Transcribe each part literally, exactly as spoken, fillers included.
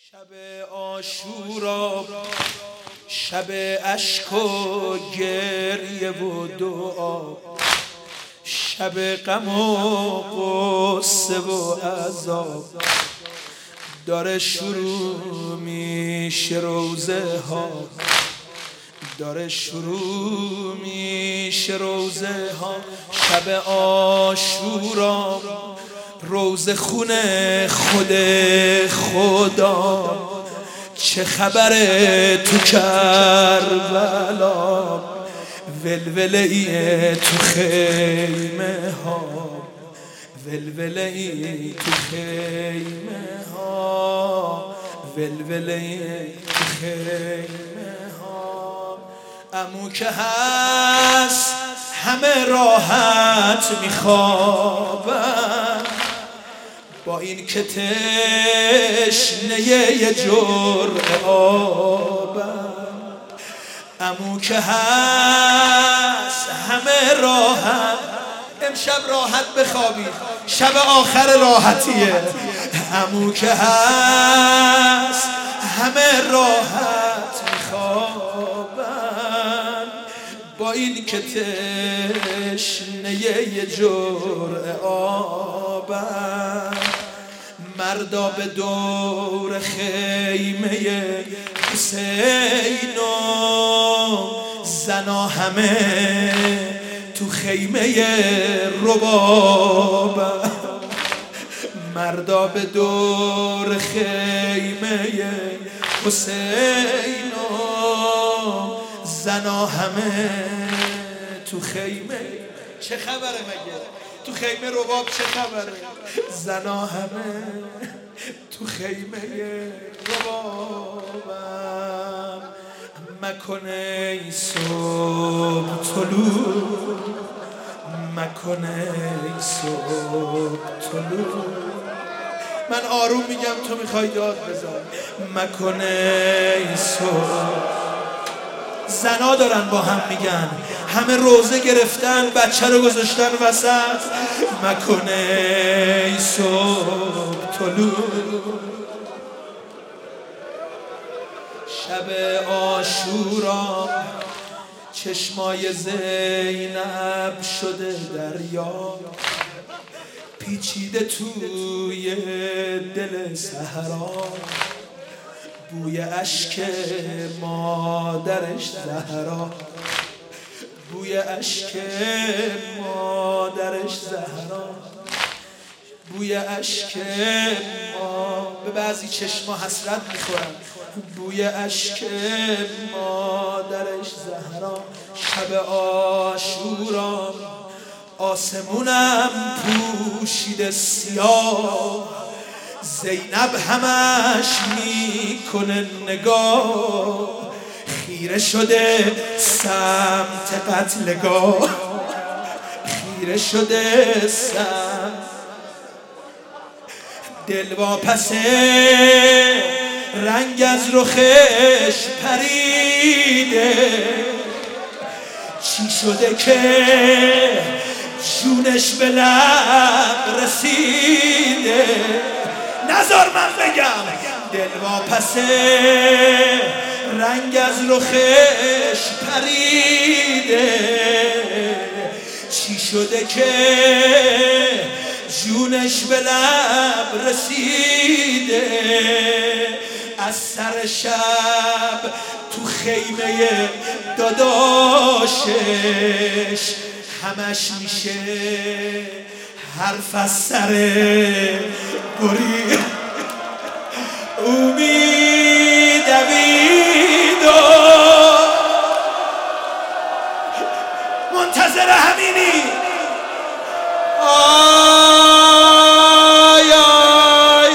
شب عاشورا، شب اشک و گریه و دعا، شب غم و غصه و عذاب، داره شروع میشه روزه ها، داره شروع میشه روزه ها. شب عاشورا، روزه خونه خود خدا، چه خبره تو کربلا، ولوله ای تو خیمه ها، ولوله ای تو خیمه ها، ولوله ای تو خیمه ها. عمو که هست همه راحت میخوابن، با این که تشنه یه جرعه آبم. عمو که هست همه راحت، امشب راحت بخوابید، شب آخر راحتیه. عمو که هست همه راحت میخوابن، با این که تشنه یه جرعه آبن. مردا به دور خیمه حسین و زنا همه تو خیمه ربابن. مردا به دور خیمه حسین و زنا همه تو خیمه. چه خبره مگه؟ تو خیمه رباب چه خبره؟ زنا همه تو خیمه ربابم. مکنه ای صبح طلوع، مکنه ای صبح طلوع. من آروم میگم تو میخوای داد بزن. مکنه ای صبح. زنا دارن با هم میگن، همه روزه گرفتن، بچه رو گذاشتن وسط. مکنه ای صبح طلوع. شب عاشورا، چشمای زینب شده دریا، پیچیده توی دل صحرا. بوی اشک مادرش زهرا، بوی اشک مادرش زهرا، بوی اشک ما. به بعضی چشما حسرت میخورن. بوی اشک مادرش زهرا. شب عاشورا، آسمونم پوشیده سیاه، زینب همش میکنه نگاه، خیره شده سمت قتلگاه، خیره شده سمت. دل واپسه رنگ از رخش پریده، چی شده که جونش به لب رسیده؟ نذار من بگم. دل واپسه رنگ از رخش پریده، چی شده که جونش به لب رسیده؟ از سر شب تو خیمه داداشش همش میشه حرف از سر بری. امید دوید و منتظر همینی. آی آی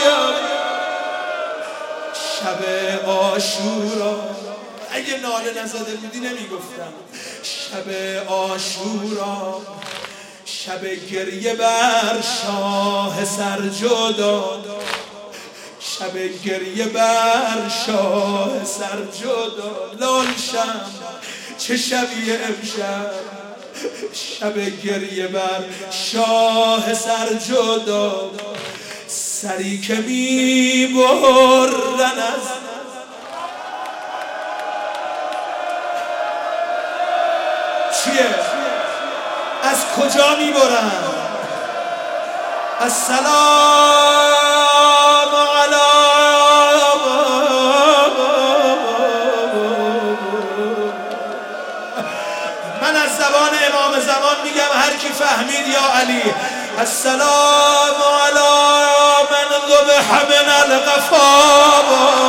شب عاشورا، اگه ناله نزده بودی نمیگفتم. شب عاشورا، شب گریه بر شاه سرجدا، شب گریه بر شاه سرجدا. لال شم چه شبیه امشب، شب گریه بر شاه سرجدا. سری که می بردن کجا میبرن؟ السلام علی من از زبان امام زمان میگم هر کی فهمید یا علی. السلام علی من ذبح من القفا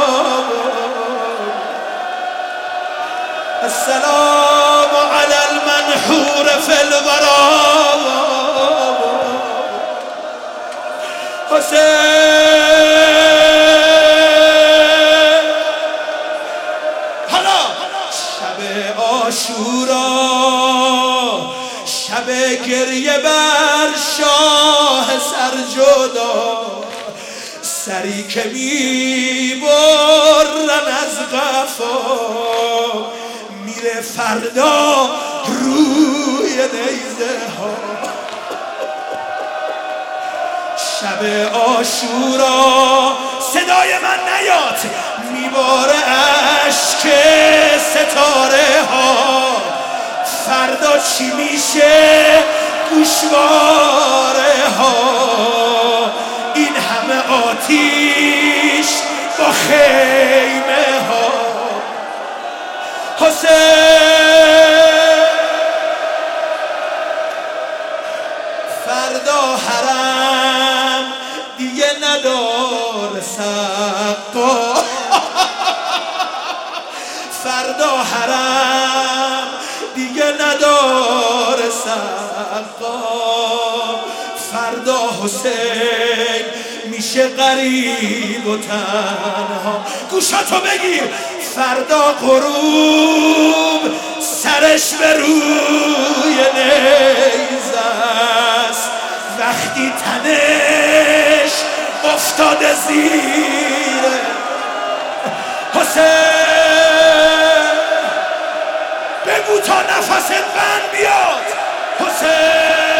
السلام علی المنحور فی الورا حسین. حالا شب عاشورا شب گریه بر شاه سرجدا سری که میبرن از قفا میره فردا روی نیزه ها. شب عاشورا صدای من نیاد میباره اشک ستاره ها. فردا چی میشه گوشواره ها. این همه آتیش با خیمه ها. حسین فردا حرم دیگه نداره سقا. فردا حرم دیگه نداره سقا. فردا حسین میشه غریب و تنها. گوشاتو بگیر فردا غروب سرش به روی نیزه است. وقتی تنش افتاده زیر حسین بگو تا نفست بند بیاد. حسین